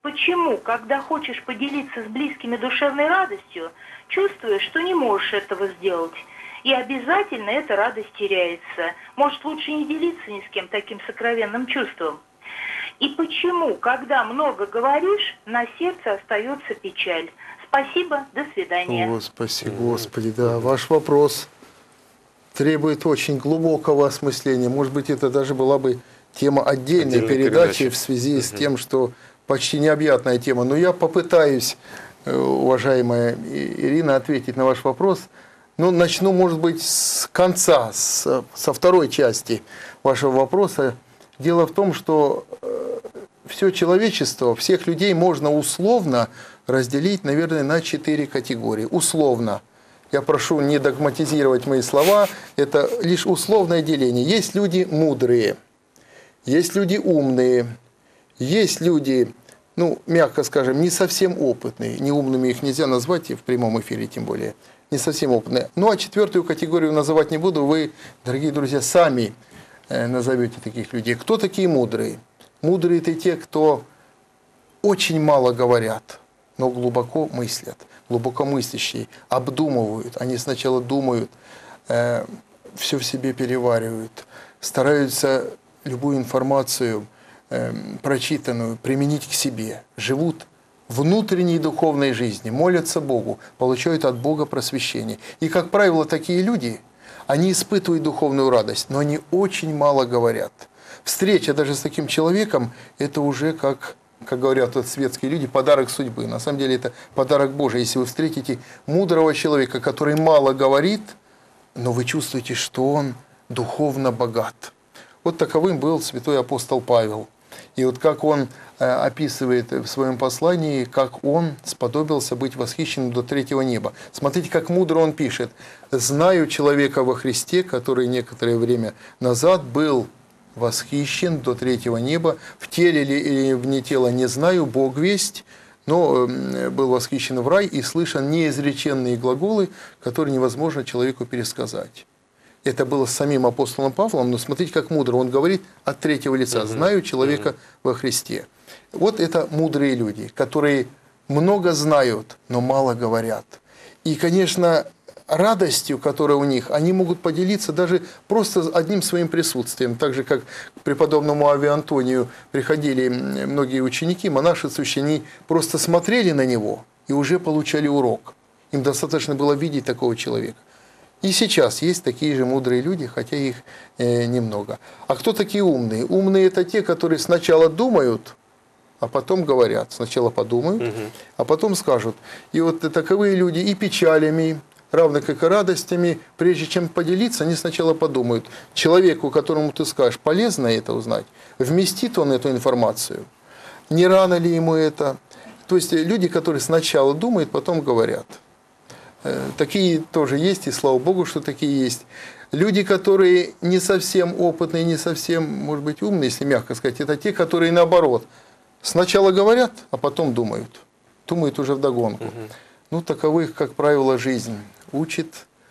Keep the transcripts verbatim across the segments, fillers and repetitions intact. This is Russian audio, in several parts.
почему, когда хочешь поделиться с близкими душевной радостью, чувствуешь, что не можешь этого сделать. И обязательно эта радость теряется. Может, лучше не делиться ни с кем таким сокровенным чувством. И почему, когда много говоришь, на сердце остается печаль? Спасибо, до свидания. О, спасибо, Господи, да. Ваш вопрос требует очень глубокого осмысления. Может быть, это даже была бы тема отдельной Отдельной передачи, передачи в связи угу. с тем, что почти необъятная тема. Но я попытаюсь, уважаемая Ирина, ответить на ваш вопрос. Ну, начну, может быть, с конца, с, со второй части вашего вопроса. Дело в том, что все человечество, всех людей можно условно разделить, наверное, на четыре категории. Условно. Я прошу не догматизировать мои слова, это лишь условное деление. Есть люди мудрые, есть люди умные, есть люди, ну, мягко скажем, не совсем опытные. Неумными их нельзя назвать, и в прямом эфире тем более. Не совсем опытные. Ну, а четвертую категорию называть не буду, вы, дорогие друзья, сами назовете таких людей. Кто такие мудрые? Мудрые – это те, кто очень мало говорят, но глубоко мыслят, глубоко мыслящие, обдумывают. Они сначала думают, э, все в себе переваривают, стараются любую информацию, э, прочитанную, применить к себе, живут внутренней духовной жизни, молятся Богу, получают от Бога просвещение. И, как правило, такие люди, они испытывают духовную радость, но они очень мало говорят. Встреча даже с таким человеком – это уже, как, как говорят вот светские люди, подарок судьбы. На самом деле это подарок Божий. Если вы встретите мудрого человека, который мало говорит, но вы чувствуете, что он духовно богат. Вот таковым был святой апостол Павел. И вот как он описывает в своем послании, как он сподобился быть восхищенным до третьего неба. Смотрите, как мудро он пишет. «Знаю человека во Христе, который некоторое время назад был восхищен до третьего неба, в теле или вне тела не знаю, Бог весть, но был восхищен в рай и слышан неизреченные глаголы, которые невозможно человеку пересказать». Это было с самим апостолом Павлом, но смотрите, как мудро он говорит от третьего лица. «Знаю человека во Христе». Вот это мудрые люди, которые много знают, но мало говорят. И, конечно, радостью, которая у них, они могут поделиться даже просто одним своим присутствием. Так же, как к преподобному Аве Антонию приходили многие ученики, монашецы, ученики, просто смотрели на него и уже получали урок. Им достаточно было видеть такого человека. И сейчас есть такие же мудрые люди, хотя их э, немного. А кто такие умные? Умные – это те, которые сначала думают, а потом говорят. Сначала подумают, угу. а потом скажут. И вот таковые люди и печалями, равно как и радостями, прежде чем поделиться, они сначала подумают. Человеку, которому ты скажешь, полезно это узнать, вместит он эту информацию, не рано ли ему это. То есть люди, которые сначала думают, потом говорят. Такие тоже есть, и слава Богу, что такие есть. Люди, которые не совсем опытные, не совсем, может быть, умные, если мягко сказать, это те, которые наоборот. Сначала говорят, а потом думают. Думают уже вдогонку. Угу. Ну, таковых, как правило, жизнь учит.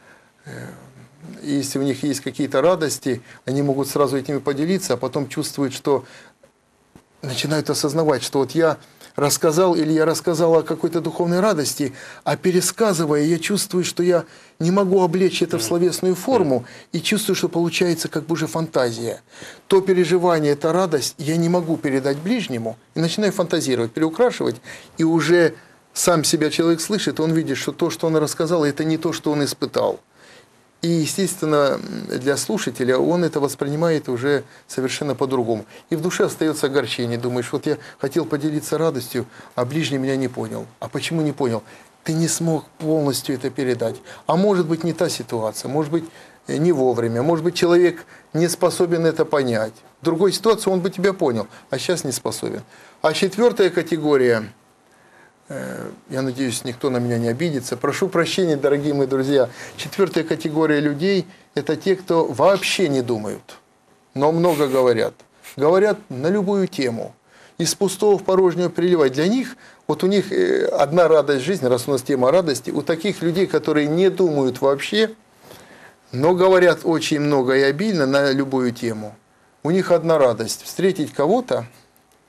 И если у них есть какие-то радости, они могут сразу этими поделиться, а потом чувствуют, что начинают осознавать, что вот я рассказал или я рассказал о какой-то духовной радости, а пересказывая, я чувствую, что я не могу облечь это в словесную форму, и чувствую, что получается как бы уже фантазия. То переживание, эта радость я не могу передать ближнему, и начинаю фантазировать, переукрашивать, и уже сам себя человек слышит, он видит, что то, что он рассказал, это не то, что он испытал. И, естественно, для слушателя он это воспринимает уже совершенно по-другому. И в душе остается огорчение. Думаешь, вот я хотел поделиться радостью, а ближний меня не понял. А почему не понял? Ты не смог полностью это передать. А может быть, не та ситуация, может быть, не вовремя, может быть, человек не способен это понять. В другой ситуации он бы тебя понял, а сейчас не способен. А четвертая категория... Я надеюсь, никто на меня не обидится. Прошу прощения, дорогие мои друзья. Четвертая категория людей – это те, кто вообще не думают, но много говорят. Говорят на любую тему. Из пустого в порожнее приливать. Для них, вот у них одна радость жизни, раз у нас тема радости, у таких людей, которые не думают вообще, но говорят очень много и обильно на любую тему, у них одна радость – встретить кого-то,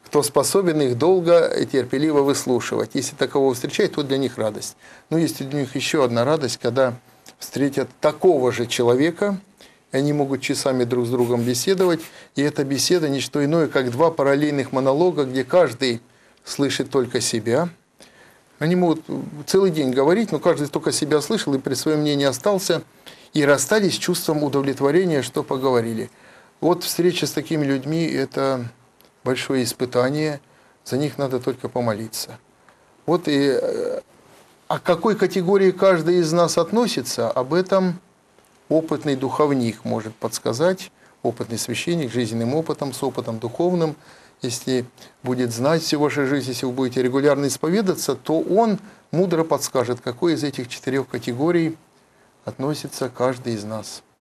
кто способен их долго и терпеливо выслушивать. Если такового встречают, то для них радость. Но есть у них еще одна радость, когда встретят такого же человека, и они могут часами друг с другом беседовать, и эта беседа не что иное, как два параллельных монолога, где каждый слышит только себя. Они могут целый день говорить, но каждый только себя слышал и при своем мнении остался, и расстались с чувством удовлетворения, что поговорили. Вот встреча с такими людьми – это большое испытание, за них надо только помолиться. Вот и о какой категории каждый из нас относится, об этом опытный духовник может подсказать, опытный священник, жизненным опытом, с опытом духовным. Если будет знать всю вашу жизнь, если вы будете регулярно исповедаться, то он мудро подскажет, к какой из этих четырех категорий относится каждый из нас.